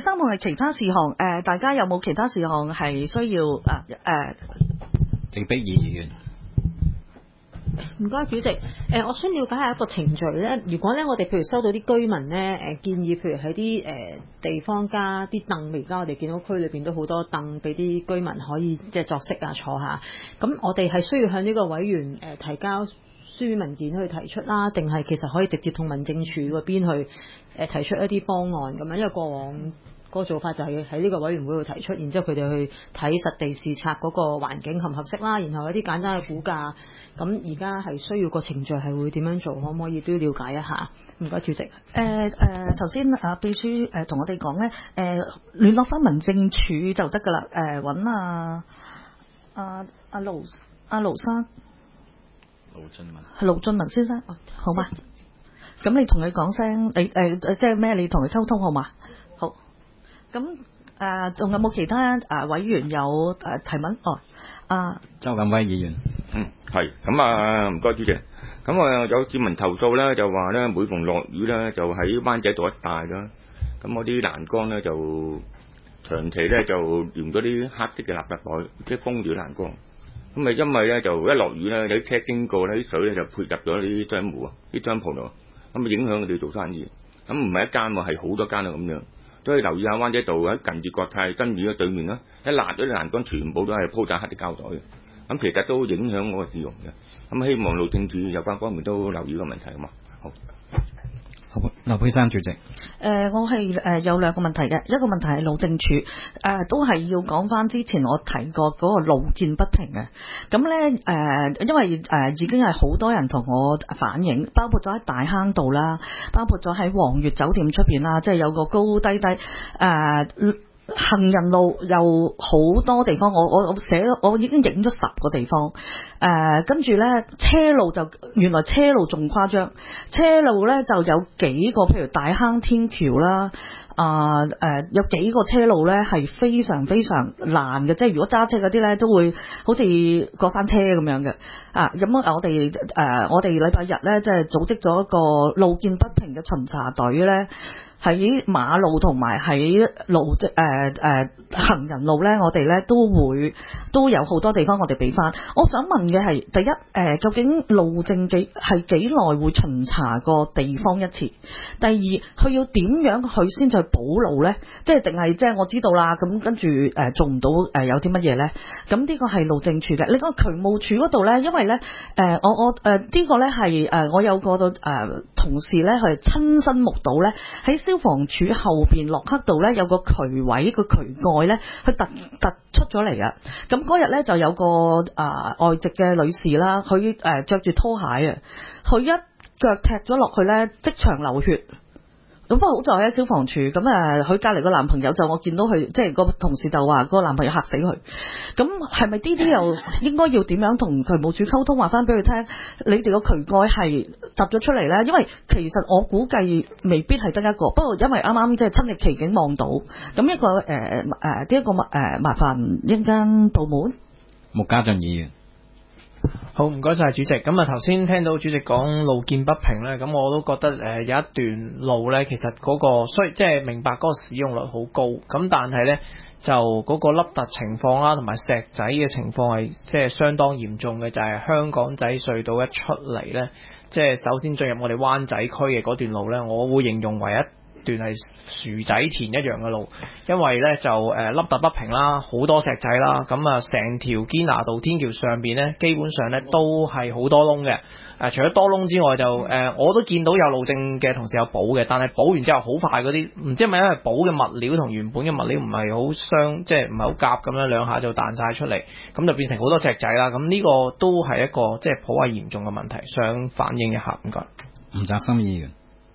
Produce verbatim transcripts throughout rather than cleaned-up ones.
三項係其他事項，誒、呃，大家有冇其他事項係需要啊？誒、呃， 李碧儀議員。 唔該，主席。誒、呃，我想了解下一個程序咧。如果咧，我哋譬如收到啲居民咧，誒、呃、建議，譬如喺啲誒地方加啲凳，而家我哋見到區裏邊都好多凳，俾啲居民可以即係作息啊坐下。咁我哋係需要向呢個委員誒、呃、提交書文件去提出啦，定係其實可以直接同民政處嗰邊去誒、呃、提出一啲方案咁樣？因為過往個做法就係喺呢個委員會度提出，然之後佢哋去睇實地視察嗰個環境合唔合適啦，然後一啲簡單嘅估價。咁而家係需要個程序係會點樣做？可唔可以都了解一下？唔該，主席。誒誒，頭先啊秘書誒同我哋講咧，誒聯絡翻民政處就得㗎啦。誒揾啊啊阿盧阿盧生， 盧俊文係盧俊文先生，好嘛？咁你同佢講聲，你誒誒即係咩？你同佢溝通好嘛？好。咁誒仲有冇其他誒委員有誒提問？哦，啊周錦威議員。 嗯，係咁啊，唔該主席。咁啊有市民投訴咧，就話咧每逢落雨咧，就喺灣仔道一帶啦。咁我啲欄杆咧就長期咧就連咗啲黑色嘅垃圾袋，即係封住欄杆。咁啊因為咧就一落雨咧，有啲車經過咧，啲水咧就潑入咗啲商戶啊，啲商鋪度，咁啊影響佢哋做生意。咁唔係一間喎，係好多間啊咁樣。都要留意下灣仔道喺近住國泰真義嘅對面啦，一攔咗啲欄杆，全部都係鋪曬黑啲膠袋嘅。咁其實都影響我個市容嘅，咁希望路政署有關方面都留意個問題啊嘛。好， 好，劉佩珊主席。 誒、呃，我係誒、呃、有兩個問題嘅，一個問題係路政署誒、呃，都係要講翻之前我提過嗰個路見不平嘅。咁咧誒，因為誒、呃、已經係好多人同我反映，包括咗喺大坑道啦，包括咗喺皇悅酒店出邊啦，即係有個高低低誒。呃行人路有好多地方，我我我寫咗，我已經影咗十個地方。誒、呃，跟住咧車路就原來車路仲誇張，車路咧就有幾個，譬如大坑天橋啦，啊、呃、誒、呃，有幾個車路咧係非常非常爛嘅，即係如果揸車嗰啲咧都會好似過山車咁樣嘅。啊，咁我哋誒、呃、我哋禮拜日咧即係組織咗一個路見不平嘅巡查隊咧。喺馬路同埋喺路即誒誒行人路咧，我哋咧都會都有好多地方我哋俾翻。我想問嘅係第一誒、呃，究竟路政幾係幾耐會巡查個地方一次？第二，佢要點樣佢先至補路咧？即係定係即係我知道啦，咁跟住誒、呃、做唔到誒、呃、有啲乜嘢咧？咁呢個係路政處嘅。你講渠務處嗰度咧，因為咧誒、呃、我我誒、呃這個、呢個咧係誒我有個誒、呃、同事咧係親身目睹咧喺消防署後邊洛克道咧有個渠位個渠蓋咧，佢突突出咗嚟啊！咁嗰日咧就有個啊、呃、外籍嘅女士啦，佢誒着住拖鞋啊，佢一腳踢咗落去咧，即場流血。咁不過好在喺消防處，咁誒佢隔離個男朋友就我見到佢，即係個同事就話個男朋友嚇死佢。咁係咪呢啲又應該要點樣同渠務處溝通，話翻俾佢聽？你哋個渠蓋係凸咗出嚟咧，因為其實我估計未必係得一個，不過因為啱啱即係親歷其境望到，咁一個誒誒呢一個誒、呃、麻煩一間部門。 穆家俊議員。 好，唔該晒主席。咁啊，頭先聽到主席講路見不平咧，咁我都覺得誒、呃、有一段路咧，其實嗰、那個雖即係明白嗰個使用率好高，咁但係咧就嗰個凹凸情況啦，同埋石仔嘅情況係即係相當嚴重嘅，就係、是、香港仔隧道一出嚟咧，即係首先進入我哋灣仔區嘅嗰段路咧，我會形容為一段係薯仔田一樣嘅路，因為咧就誒凹凸不平啦，好多石仔啦，咁啊成條堅拿道天橋上邊咧，基本上咧都係好多窿嘅。誒、呃、除咗多窿之外就，就、呃、誒我都見到有路政嘅同事有補嘅，但係補完之後好快嗰啲，唔知係咪因為補嘅物料同原本嘅物料唔係好相，即係唔係好夾咁樣，兩下就彈晒出嚟，咁就變成好多石仔啦。咁呢個都係一個即係頗為嚴重嘅問題，想反映一下。唔該。 吳澤森議員。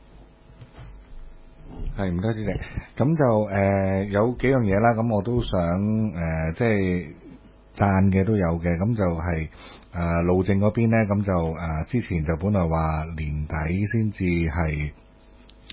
係唔該主席，咁就誒、呃、有幾樣嘢啦，咁我都想誒、呃、即係讚嘅都有嘅，咁就係、是、誒、呃、路政嗰邊咧，咁就誒、呃、之前就本來話年底先至係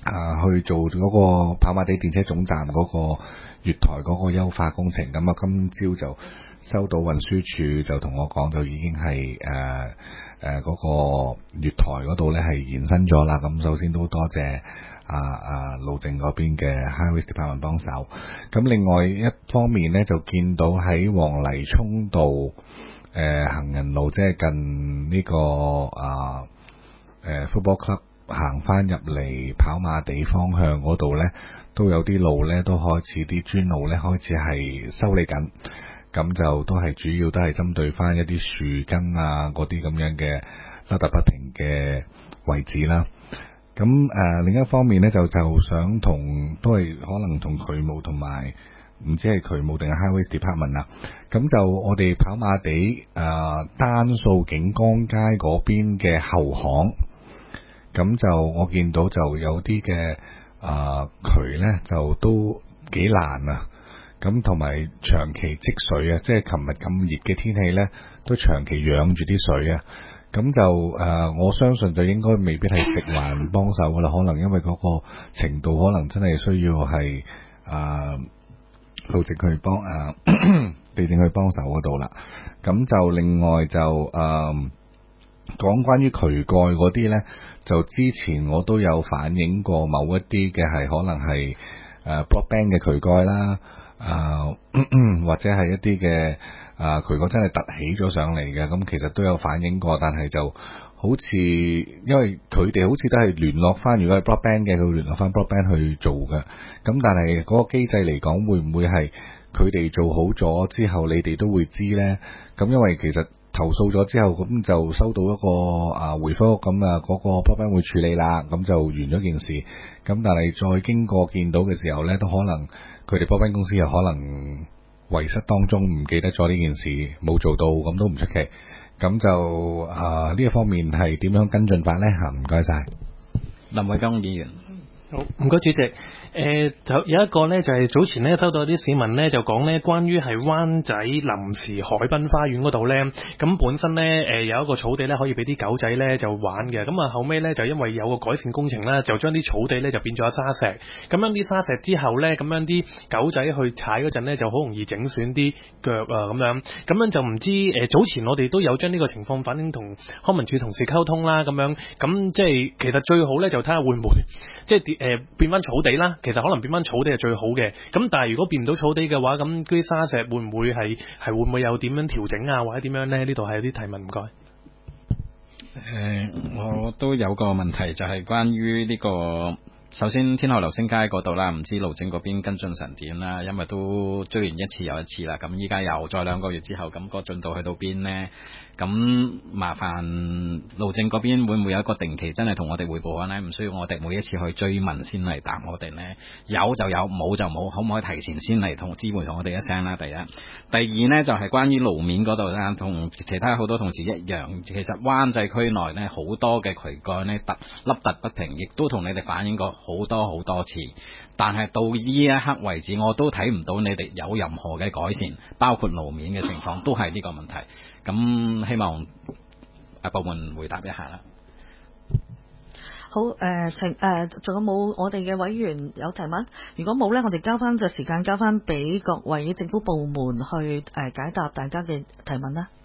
啊去做嗰個跑馬地電車總站嗰個月台嗰個優化工程。咁啊，今朝就收到運輸署就同我講，就已經係誒誒嗰個月台嗰度咧係延伸咗啦。咁首先都多謝啊啊路政嗰邊嘅 Highways Department 幫手。咁另外一方面咧，就見到喺黃泥涌道誒、呃、行人路，即係近呢、這個啊誒、呃、Football Club 行翻入嚟跑馬地方向嗰度咧，都有啲路咧都開始啲磚路咧開始係修理緊。咁就都係主要都係針對翻一啲樹根啊嗰啲咁樣嘅凹凸不平嘅位置啦。咁誒、呃、另一方面咧，就就想同都係可能同渠務同埋唔知係渠務定係 Highways Department 啦。咁就我哋跑馬地誒、呃、單數景光街嗰邊嘅後巷，咁就我見到就有啲嘅誒渠咧就都幾爛啊。咁同埋長期積水啊，即係琴日咁熱嘅天氣咧，都長期養住啲水啊。咁就誒、呃，我相信就應該未必係食環幫手噶啦，可能因為嗰個程度可能真係需要係誒路政去幫誒地政去幫手嗰度啦。咁就另外就誒、呃、講關於渠蓋嗰啲咧，就之前我都有反映過某一啲嘅係可能係誒 broadband 嘅渠蓋啦。啊、呃，或者係一啲嘅啊渠蓋真係凸起咗上嚟嘅，咁其實都有反映過，但係就好似因為佢哋好似都係聯絡翻，如果係 broadband 嘅，佢會聯絡翻 broadband 去做嘅。咁但係嗰個機制嚟講，會唔會係佢哋做好咗之後，你哋都會知呢？咁因為其實投訴咗之後，咁就收到一個啊回覆，咁啊嗰個 broadband 會處理啦，咁就完咗件事。咁但係再經過見到嘅時候呢，都可能佢哋 broadband 公司又可能遺失當中唔記得咗呢件事，冇做到，咁都唔出奇。咁就啊呢一方面係點樣跟進法呢？嚇，唔該晒。 林偉江議員。 好，唔該主席。誒、呃，就有一個呢，就係、是、早前呢收到啲市民呢，就講呢關於係灣仔臨時海濱花園嗰度呢，咁本身呢，誒、呃、有一個草地呢，可以俾啲狗仔呢就玩嘅，咁啊後尾呢，就因為有個改善工程啦，就將啲草地呢就變咗沙石，咁樣啲沙石之後呢，咁樣啲狗仔去踩嗰陣呢，就好容易整損啲腳啊咁樣，咁樣就唔知誒、呃、早前我哋都有將呢個情況反映同康文署同事溝通啦，咁樣咁即係其實最好呢，就睇下會唔會即係誒、呃、變翻草地啦，其實可能變翻草地係最好嘅。咁但係如果變唔到草地嘅話，咁啲沙石會唔會係係會唔會有點樣調整啊，或者點樣呢？呢度係有啲提問，唔該。誒、 呃，我都有個問題，就係、是、關於呢、這個。首先天后流星街嗰度啦，唔知路政嗰邊跟進成點啦，因為都追完一次又一次啦，咁依家又再兩個月之後，咁、那個進度去到邊呢？咁麻煩路政嗰邊會唔會有一個定期真係同我哋匯報呢？唔需要我哋每一次去追問先嚟答我哋呢？有就有，冇就冇，可唔可以提前先嚟同知會同我哋一聲啦？第一，第二呢，就係、是、關於路面嗰度啦，同其他好多同事一樣，其實灣仔區內呢，好多嘅渠蓋呢，凸凹凸不平，亦都同你哋反映過好多好多次，但係到呢一刻為止，我都睇唔到你哋有任何嘅改善，包括路面嘅情況都係呢個問題。咁希望阿部門回答一下啦。 好，誒、呃，請誒，仲、呃、有冇我哋嘅委員有提問？如果冇呢，我哋交翻個時間，交翻俾各位政府部門去誒、呃、解答大家嘅提問啦。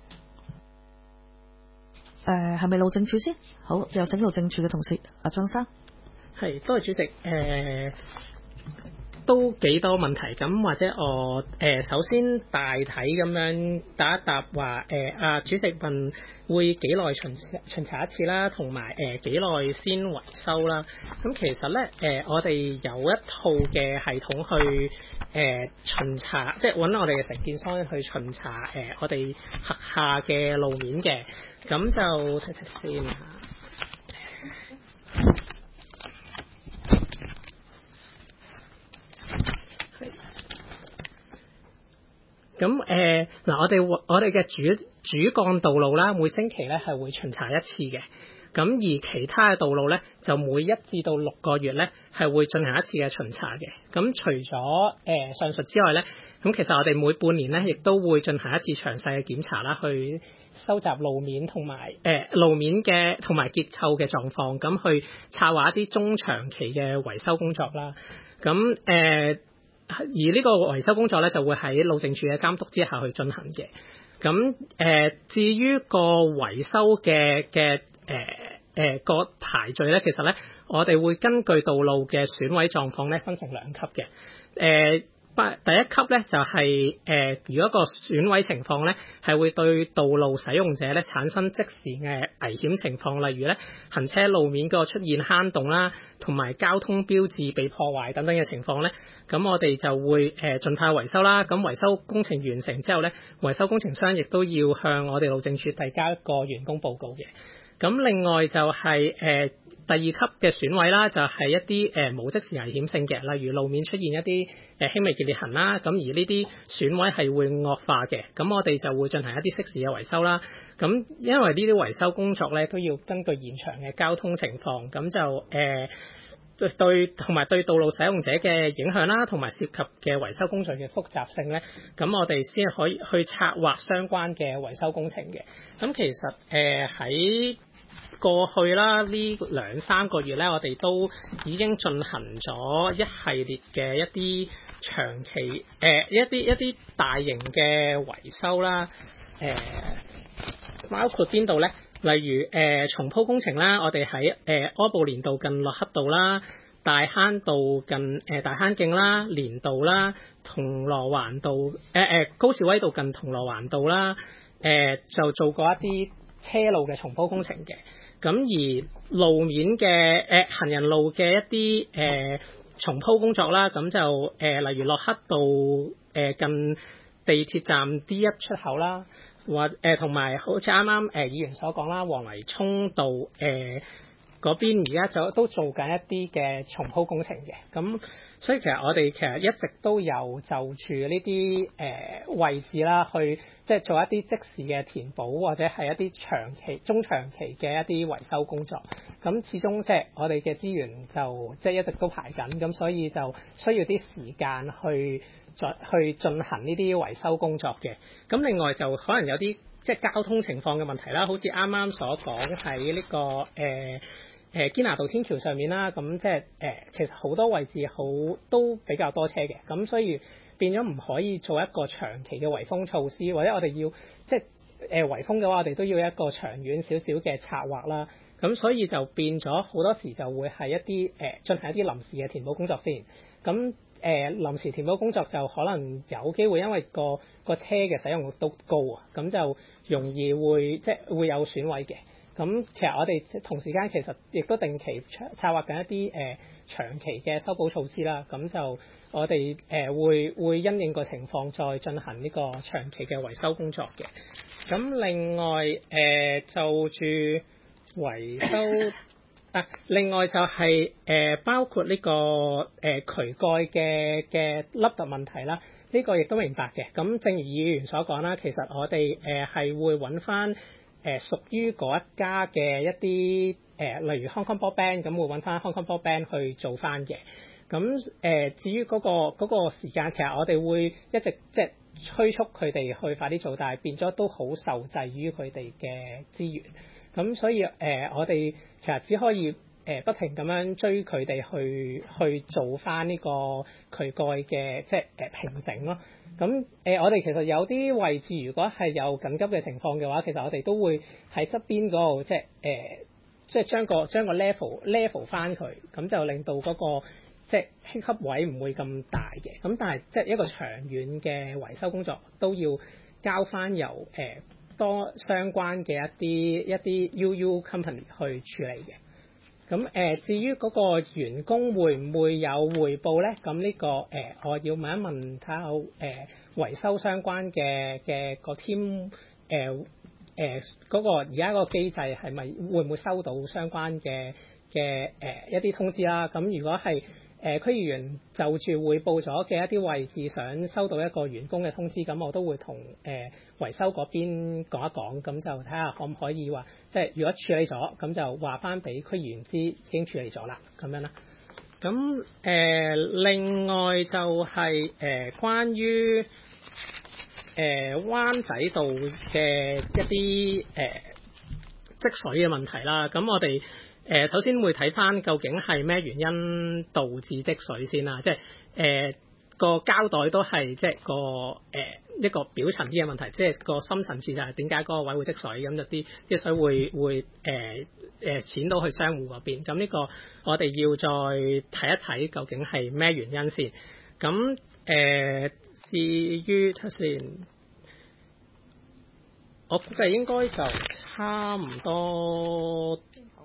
誒、呃，係咪路政署先？好，有請路政署嘅同事阿張生。 係，多謝主席。誒、呃，都幾多問題，咁或者我誒、呃、首先大體咁樣答一答話，誒阿主席問會幾耐巡巡查一次啦，同埋誒幾耐先維修啦。咁其實咧，誒、呃、我哋有一套嘅系統去誒、呃、巡查，即係揾我哋嘅承建商去巡查誒、呃、我哋轄下嘅路面嘅。咁就睇睇先嚇。 咁誒嗱，我哋我哋嘅主主幹道路啦，每星期咧係會巡查一次嘅。咁而其他嘅道路咧，就每一至到六個月咧係會進行一次嘅巡查嘅。咁除咗誒、呃、上述之外咧，咁其實我哋每半年咧亦都會進行一次詳細嘅檢查啦，去收集路面同埋誒路面嘅同埋結構嘅狀況，咁去策劃一啲中長期嘅維修工作啦。咁誒、呃、而呢個維修工作咧就會喺路政署嘅監督之下去進行嘅。咁誒、呃、至於個維修嘅嘅誒誒個排序咧，其實咧，我哋會根據道路嘅損毀狀況咧，分成兩級嘅。誒、呃，不第一級咧就係、是、誒、呃，如果個損毀情況咧係會對道路使用者咧產生即時嘅危險情況，例如咧行車路面個出現坑洞啦，同埋交通標誌被破壞等等嘅情況咧，咁我哋就會誒、呃、盡快維修啦。咁維修工程完成之後咧，維修工程商亦都要向我哋路政署遞交一個完工報告嘅。咁另外就係、是、誒、呃、第二級嘅損毀啦，就係、是、一啲誒冇即時危險性嘅，例如路面出現一啲誒、呃、輕微嘅裂痕啦。咁而呢啲損毀係會惡化嘅，咁我哋就會進行一啲適時嘅維修啦。咁因為呢啲維修工作咧都要根據現場嘅交通情況，咁就誒、呃、對同埋對道路使用者嘅影響啦，同埋涉及嘅維修工序嘅複雜性咧，咁我哋先可以去策劃相關嘅維修工程嘅。咁其實誒喺、呃過去啦，呢兩三個月咧，我哋都已經進行咗一系列嘅一啲長期誒、呃、一啲一啲大型嘅維修啦，誒、呃、包括邊度咧？例如誒、呃、重鋪工程啦，我哋喺誒柯布連道近駱克道啦、大坑道近誒、呃、大坑徑啦、連道啦、銅鑼灣道誒誒、呃、高士威道近銅鑼灣道啦，誒、呃、就做過一啲車路嘅重鋪工程嘅。咁而路面嘅誒、呃、行人路嘅一啲誒、呃、重鋪工作啦，咁就誒、呃、例如駱克道誒、呃、近地鐵站 D 一出口啦，或誒同埋好似啱啱誒議員所講啦，黃泥涌道誒嗰、呃、邊而家就都做緊一啲嘅重鋪工程嘅。咁所以其實我哋其實一直都有就住呢啲誒位置啦，去即係做一啲即時嘅填補，或者係一啲長期、中長期嘅一啲維修工作。咁始終即係我哋嘅資源就即係一直都排緊，咁所以就需要啲時間去再去進行呢啲維修工作嘅。咁另外就可能有啲即係交通情況嘅問題啦，好似啱啱所講喺呢個誒。呃誒堅拿道天橋上面啦，咁即係誒其實好多位置好都比較多車嘅，咁所以變咗唔可以做一個長期嘅圍封措施，或者我哋要即係誒圍封嘅話，我哋都要一個長遠少少嘅策劃啦。咁所以就變咗好多時就會係一啲誒、呃、進行一啲臨時嘅填補工作先。咁誒、呃、臨時填補工作就可能有機會因為個個車嘅使用率都高啊，咁就容易會即係會有損毀嘅。咁其實我哋同時間其實亦都定期策劃緊一啲誒、呃、長期嘅修補措施啦。咁就我哋誒、呃、會會因應個情況再進行呢個長期嘅維修工作嘅。咁另外誒、呃、就住維修啊，另外就係、是、誒、呃、包括呢、這個誒、呃、渠蓋嘅嘅凹凸問題啦。呢、這個亦都明白嘅。咁正如議員所講啦，其實我哋誒係會揾翻。誒屬於嗰一家嘅一啲誒、呃，例如 Hong Kong Broadband，咁會揾翻 Hong Kong Broadband去做翻嘅。咁誒、呃，至於嗰、嗰個嗰、嗰個時間，其實我哋會一直即係催促佢哋去快啲做，但係變咗都好受制於佢哋嘅資源。咁所以誒、呃，我哋其實只可以誒、呃、不停咁樣追佢哋去去做翻呢個渠蓋嘅即係誒平整咯。咁誒、呃，我哋其實有啲位置，如果係有緊急嘅情況嘅話，其實我哋都會喺側邊嗰度，即係誒、呃，即係將個將個 level level 翻佢，咁就令到嗰、那個即係輕級位唔會咁大嘅。咁但係即係一個長遠嘅維修工作都要交翻由誒、呃、多相關嘅一啲一啲 U U company 去處理嘅。咁誒、呃，至於嗰個員工會唔會有回報咧？咁呢、這個誒、呃，我要問一問睇下誒維修相關嘅嘅個 team 誒誒嗰個而家嗰個機制係咪會唔會收到相關嘅嘅誒一啲通知啦？咁如果係誒區議員就住匯報咗嘅一啲位置，想收到一個完工嘅通知，咁我都會同誒、呃、維修嗰邊講一講，咁就睇下可唔可以話，即係如果處理咗，咁就話翻俾區議員知已經處理咗啦，咁樣啦。咁誒、呃、另外就係、是、誒、呃、關於誒、呃、灣仔道嘅一啲誒、呃、積水嘅問題啦，咁我哋誒、呃、首先會睇翻究竟係咩原因導致積水先啦，即係誒個膠袋都係即係個誒、呃、一個表層啲嘅問題，即係個深層次就係點解嗰個位會積水，咁就啲啲水會會誒誒濺到去商戶嗰邊，咁呢個我哋要再睇一睇究竟係咩原因先。咁誒、呃、至於睇先，我估計應該就差唔多。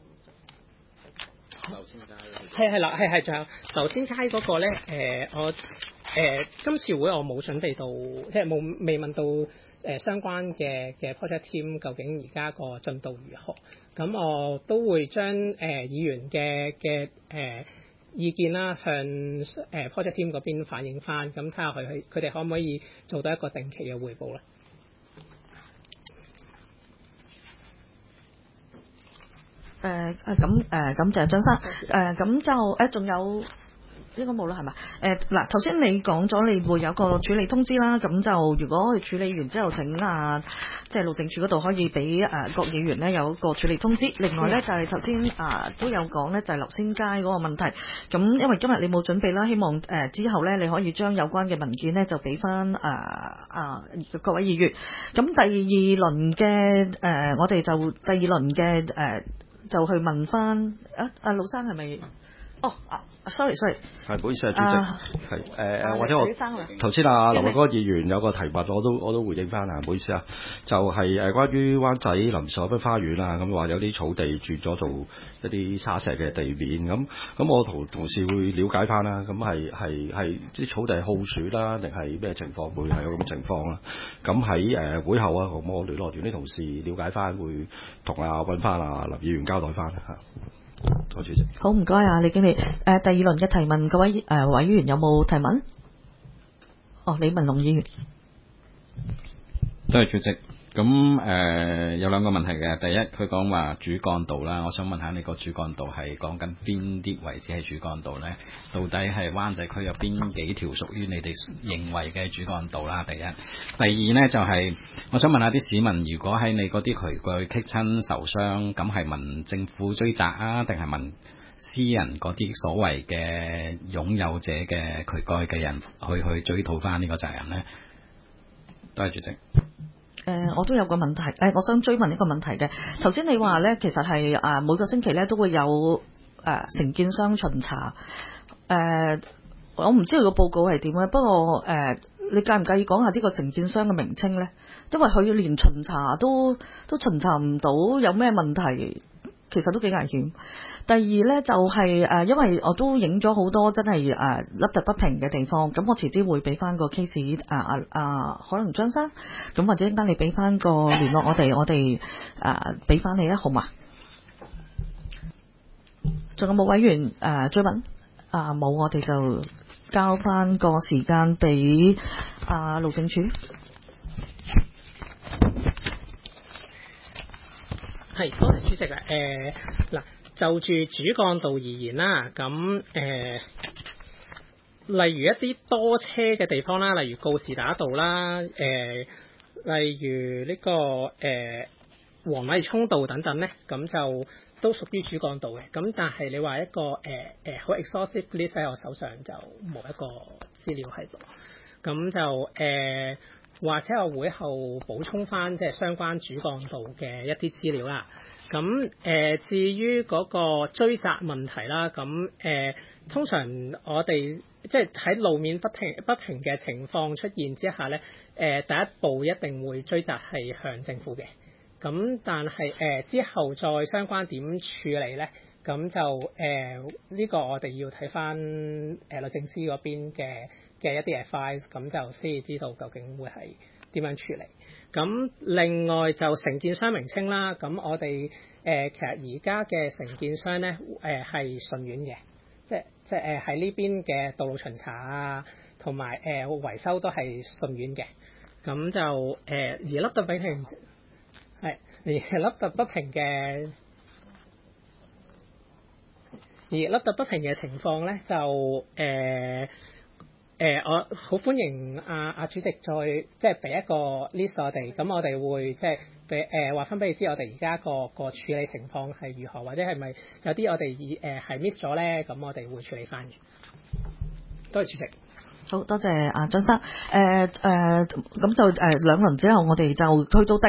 劉先街係係啦，係係，仲有劉先街嗰個咧，誒、呃、我誒、呃、今次會我冇準備到，即係冇未問到誒、呃、相關嘅嘅 project team 究竟而家個進度如何，咁我都會將誒、呃、議員嘅嘅誒意見啦，向誒 project team 嗰邊反映翻，咁睇下佢佢佢哋可唔可以做到一個定期嘅匯報啦。 誒誒咁誒感謝張生誒咁就誒仲有應該冇啦係咪？誒嗱頭先你講咗你會有個處理通知啦，咁就如果處理完之後整啊，即係路政署嗰度可以俾誒各議員咧有一個處理通知。另外咧就係頭先啊都有講咧就係劉星街嗰個問題，咁因為今日你冇準備啦，希望誒、呃、之後咧你可以將有關嘅文件咧就俾翻誒啊各位議員。咁第二輪嘅誒、呃、我哋就第二輪嘅誒。呃就去問翻啊啊老生係咪？哦啊 sorry sorry， 係唔好意思啊，主席係誒誒或者我頭先啊劉偉哥議員有個提問，我都我都回應翻啊，唔好意思啊，就係、是、誒關於灣仔臨時海濱花園啊，咁話有啲草地轉咗做一啲沙石嘅地面，咁咁我同同事會了解翻啦，咁係係係啲草地係耗損啦，定係咩情況會係有咁嘅情況啦？咁喺誒會後啊，咁我聯絡團啲同事了解翻，會同啊揾翻啊林議員交代翻嚇。多謝主席。 好唔該啊，李經理。誒、呃、第二輪嘅提問，各位誒、呃、委員有冇提問？哦，李文龍議員。 多謝主席。咁誒、呃、有兩個問題嘅，第一佢講話主幹道啦，我想問下你個主幹道係講緊邊啲位置係主幹道呢？到底係灣仔區有邊幾條屬於你哋認為嘅主幹道啦？第一，第二呢，就係、是、我想問下啲市民，如果喺你嗰啲渠蓋棘親受傷，咁係問政府追責啊，定係問私人嗰啲所謂嘅擁有者嘅渠蓋嘅人去去追討翻呢個責任呢？多謝主席。 誒、呃，我都有個問題，誒、呃，我想追問一個問題嘅。頭先你話咧，其實係啊、呃、每個星期咧都會有誒、呃、承建商巡查。誒、呃，我唔知佢個報告係點嘅，不過誒、呃，你介唔介意講下呢個承建商嘅名稱咧？因為佢連巡查都都巡查唔到，有咩問題？其實都幾危險。第二呢，就係、是、誒、呃，因為我都影咗好多真係誒凹凸不平嘅地方，咁我遲啲會俾翻個 case 啊啊啊，可能張生，咁或者陣間你俾翻個聯絡我哋，我哋誒俾翻你啊，好嘛？仲有冇委員誒、呃、追問？啊冇，我哋就交翻個時間俾啊路政署。 係，多謝主席啊。誒、呃、嗱，就住主幹道而言啦，咁誒、呃，例如一啲多車嘅地方啦，例如告士打道啦，誒、呃，例如呢、這個誒、呃、黃泥涌道等等咧，咁就都屬於主幹道嘅。咁但係你話一個誒誒好 exhaustive list 喺我手上就冇一個資料喺度，咁就誒。呃或者我會後補充翻即係相關主幹道嘅一啲資料啦。咁誒、呃，至於嗰個追責問題啦，咁誒、呃，通常我哋即係喺路面不停不平嘅情況出現之下咧，誒、呃，第一步一定會追責係向政府嘅。咁但係誒、呃、之後再相關點處理咧，咁就誒呢、呃這個我哋要睇翻誒律政司嗰邊嘅。嘅一啲 advice，咁就先至知道究竟會係點樣處理。咁另外就承建商名稱啦，咁我哋誒、呃、其實而家嘅承建商咧誒係順遠嘅，即係即係誒喺呢邊嘅道路巡查啊，同埋誒維修都係順遠嘅。咁就誒、呃、而凹凸不平係而凹凸不平嘅。而凹凸不平嘅情況咧，就誒誒、呃呃，我好歡迎阿、啊、阿主席再即係俾一個 list 我哋，咁我哋會即係俾誒話翻俾你知，我哋而家個個處理情況係如何，或者係咪有啲我哋以誒係 miss 咗咧，咁我哋會處理翻嘅。多謝主席。 好多謝阿張生。誒、呃、誒，咁、呃、就誒兩輪之後，我哋就去到第